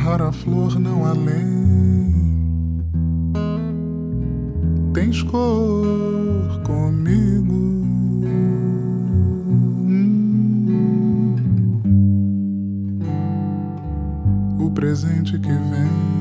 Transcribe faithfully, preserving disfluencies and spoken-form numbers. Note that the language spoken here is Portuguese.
rara flor não além. Tens cor comigo. Hum. O presente que vem